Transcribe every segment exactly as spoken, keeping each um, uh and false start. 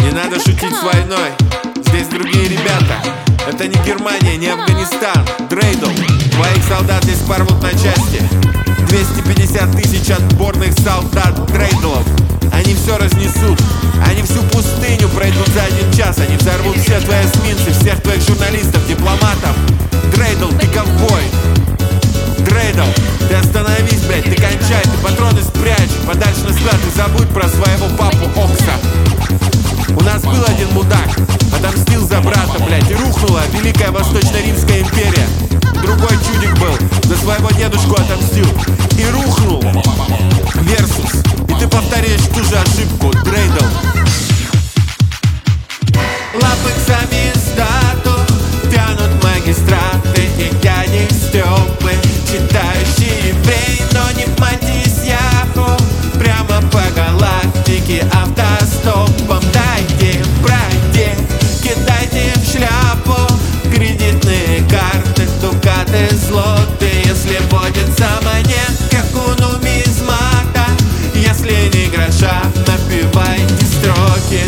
Не надо шутить с войной, здесь другие ребята. Это не Германия, не Афганистан. Дрейдл, твоих солдат здесь порвут на части. Двести пятьдесят тысяч отборных солдат Дрейдлов. Они все разнесут, они всю пустыню пройдут за один час. Они взорвут все твои эсминцы, всех твоих журналистов, дипломатов. Дрейдл, ты ковбой. Дрейдл, ты остановись, блядь, ты кончай, ты патроны спрячь подальше на склад и забудь про своего папу Окса. У нас был один мудак, отомстил за брата, блядь, и рухнула Великая Восточно-Римская империя. Другой чудик был, за своего дедушку отомстил и рухнул. Версус, и ты повторяешь ту же ошибку, Дрейдл. Лапы к самиздату тянут магистраты и дяди Стёпы, читающий еврей, но не Матисьяху. Прямо по галактике автостопом. Дайте, пройди, кидайте в шляпу кредитные карты, дукаты, злоты. Если водится монет, как у нумизмата, если не гроша, напивайте строки.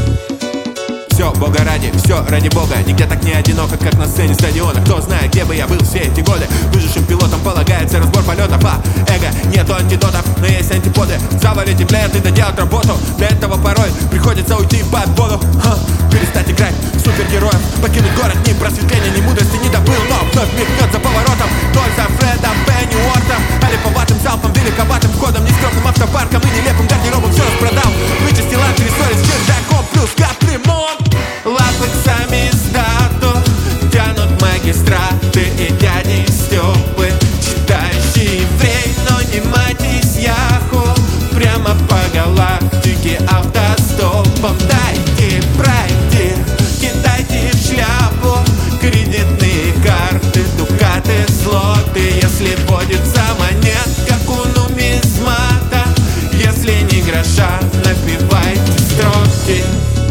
Все, бога ради, все ради бога. Нигде так не одиноко, как на сцене стадиона. Кто знает, где бы я был все эти годы. Выжившим пилотам полагается разбор полетов. А эго, нету антидотов, но есть антиподы. Завалить и блядь, и доделать работу. Для этого порой приходится уйти под воду. Ха, перестать играть супергероев, покинуть город, ни просветления, ни мудрости не добыл. Но вновь мелькнет за поворотом Той за Фредом Пенниуортом, олиповатым залпом, великоватым входом, нескромным автопарком и нелепым гардеробом. Все распродал, вычистил антиресторис, чердаком плюс капремонт. Лапы к самиздату тянут магистраты и дяди Стёпы, читающий еврей, но не Матисьяху. Прямо по галактике автостопом. Дайте, пройди, кидайте в шляпу кредитные карты, дукаты, злоты. Если водится монет, как у нумизмата, если не гроша, напивайте строки.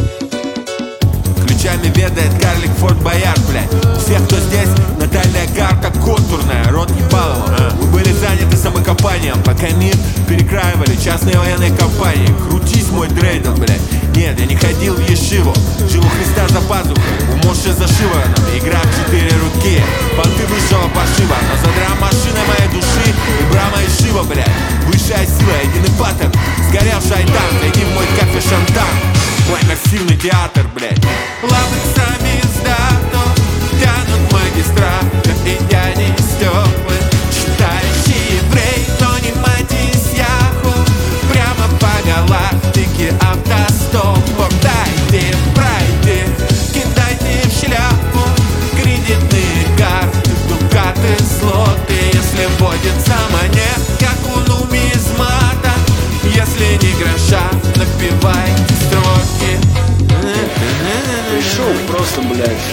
Ключами ведает карлик Форт Боярд, блядь. У всех, кто здесь, Наталья Гарка контурная, рот ебалова. а? Вы были заняты самокопанием, пока мир перекраивали частные военные компании. Крутись, мой Дрейдл, блядь. Нет, я не ходил в ешиву, жил у Христа за пазухой, у Моши за шиворотом, игра в четыре руки, понты высшего пошива. Но задра машина моей души и брама и шива, блядь. Высшая сила, единый паттерн, сгорел шайтан, зайди в мой кафе Шантан. Мой массивный театр, блядь. Лапы к самиздату тянут магистраты и дяди Стёпы, читающий еврей, но не Матисьяху. Прямо по галактике автостопом. Дайте, пройди, кидайте в шляпу кредитные карты, дукаты, злоты. Если водится монет, как у нумизмата, если не гроша, напивайте строки. Пришел просто, блядь,